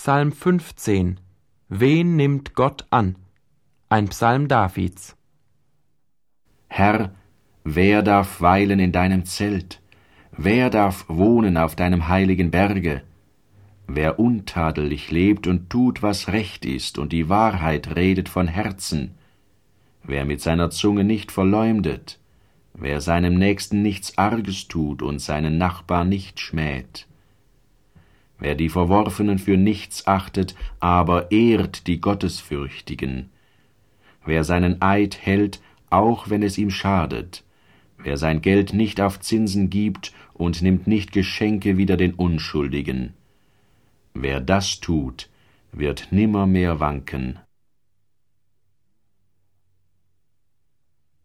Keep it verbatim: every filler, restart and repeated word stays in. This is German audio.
Psalm fünfzehn. Wen nimmt Gott an? Ein Psalm Davids. Herr, wer darf weilen in deinem Zelt? Wer darf wohnen auf deinem heiligen Berge? Wer untadelig lebt und tut, was recht ist, und die Wahrheit redet von Herzen, wer mit seiner Zunge nicht verleumdet, wer seinem Nächsten nichts Arges tut und seinen Nachbar nicht schmäht, wer die Verworfenen für nichts achtet, aber ehrt die Gottesfürchtigen, wer seinen Eid hält, auch wenn es ihm schadet, wer sein Geld nicht auf Zinsen gibt und nimmt nicht Geschenke wider den Unschuldigen. Wer das tut, wird nimmermehr wanken.